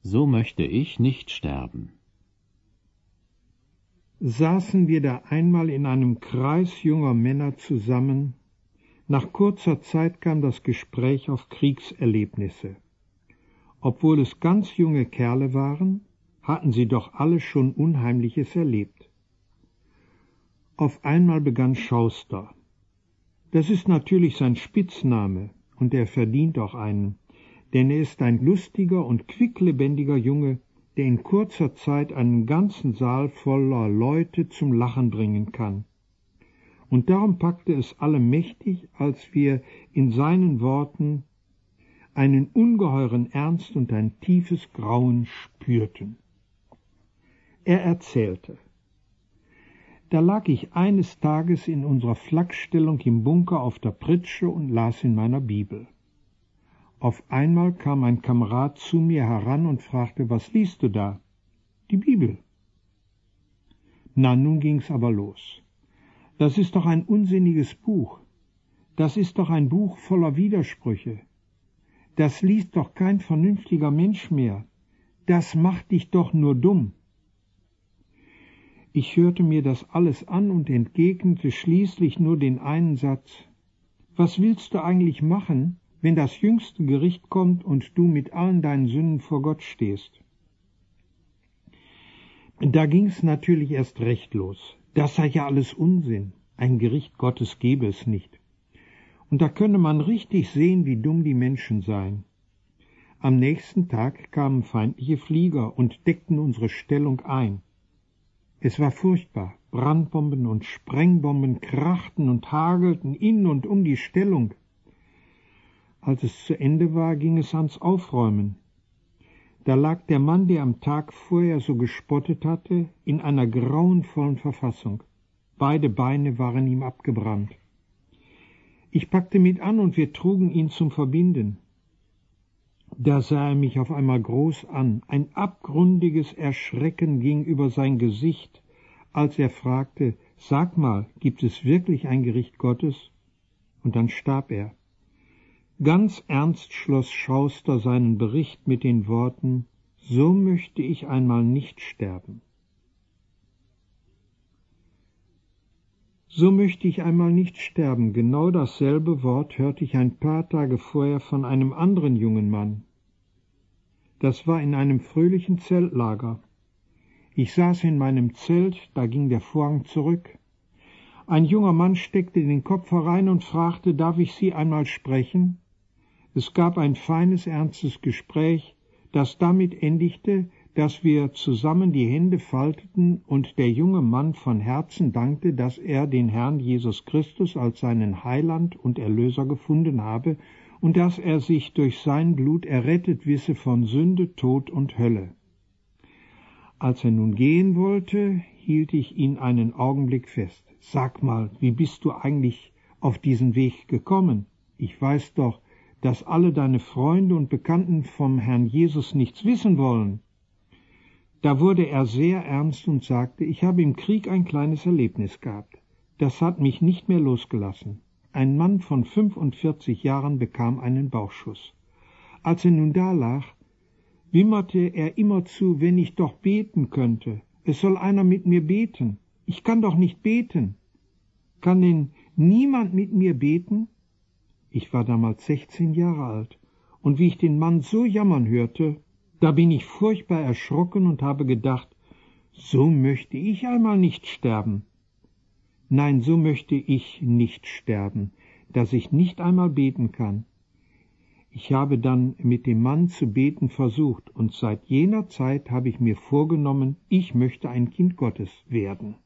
So möchte ich nicht sterben. Saßen wir da einmal in einem Kreis junger Männer zusammen. Nach kurzer Zeit kam das Gespräch auf Kriegserlebnisse. Obwohl es ganz junge Kerle waren, hatten sie doch alle schon Unheimliches erlebt. Auf einmal begann Schauster. Das ist natürlich sein Spitzname, und er verdient auch einen, denn er ist ein lustiger und quicklebendiger Junge, der in kurzer Zeit einen ganzen Saal voller Leute zum Lachen bringen kann. Und darum packte es alle mächtig, als wir in seinen Worten einen ungeheuren Ernst und ein tiefes Grauen spürten. Er erzählte: Da lag ich eines Tages in unserer Flakstellung im Bunker auf der Pritsche und las in meiner Bibel. Auf einmal kam ein Kamerad zu mir heran und fragte: Was liest du da? Die Bibel. Na, nun ging's aber los. Das ist doch ein unsinniges Buch. Das ist doch ein Buch voller Widersprüche. Das liest doch kein vernünftiger Mensch mehr. Das macht dich doch nur dumm. Ich hörte mir das alles an und entgegnete schließlich nur den einen Satz: Was willst du eigentlich machen, wenn das jüngste Gericht kommt und du mit allen deinen Sünden vor Gott stehst? Da ging's natürlich erst recht los. Das sei ja alles Unsinn. Ein Gericht Gottes gebe es nicht. Und da könne man richtig sehen, wie dumm die Menschen seien. Am nächsten Tag kamen feindliche Flieger und deckten unsere Stellung ein. Es war furchtbar. Brandbomben und Sprengbomben krachten und hagelten in und um die Stellung. Als es zu Ende war, ging es ans Aufräumen. Da lag der Mann, der am Tag vorher so gespottet hatte, in einer grauenvollen Verfassung. Beide Beine waren ihm abgebrannt. Ich packte mit an und wir trugen ihn zum Verbinden. Da sah er mich auf einmal groß an. Ein abgründiges Erschrecken ging über sein Gesicht, als er fragte: Sag mal, gibt es wirklich ein Gericht Gottes? Und dann starb er. Ganz ernst schloss Schauster seinen Bericht mit den Worten: So möchte ich einmal nicht sterben. So möchte ich einmal nicht sterben. Genau dasselbe Wort hörte ich ein paar Tage vorher von einem anderen jungen Mann. Das war in einem fröhlichen Zeltlager. Ich saß in meinem Zelt, da ging der Vorhang zurück. Ein junger Mann steckte den Kopf herein und fragte: Darf ich Sie einmal sprechen? Es gab ein feines, ernstes Gespräch, das damit endigte, dass wir zusammen die Hände falteten und der junge Mann von Herzen dankte, dass er den Herrn Jesus Christus als seinen Heiland und Erlöser gefunden habe und dass er sich durch sein Blut errettet wisse von Sünde, Tod und Hölle. Als er nun gehen wollte, hielt ich ihn einen Augenblick fest. Sag mal, wie bist du eigentlich auf diesen Weg gekommen? Ich weiß doch, dass alle deine Freunde und Bekannten vom Herrn Jesus nichts wissen wollen. Da wurde er sehr ernst und sagte: Ich habe im Krieg ein kleines Erlebnis gehabt. Das hat mich nicht mehr losgelassen. Ein Mann von 45 Jahren bekam einen Bauchschuss. Als er nun da lag, wimmerte er immerzu, wenn ich doch beten könnte. Es soll einer mit mir beten. Ich kann doch nicht beten. Kann denn niemand mit mir beten? Ich war damals 16 Jahre alt, und wie ich den Mann so jammern hörte, da bin ich furchtbar erschrocken und habe gedacht: So möchte ich einmal nicht sterben. Nein, so möchte ich nicht sterben, dass ich nicht einmal beten kann. Ich habe dann mit dem Mann zu beten versucht, und seit jener Zeit habe ich mir vorgenommen, ich möchte ein Kind Gottes werden.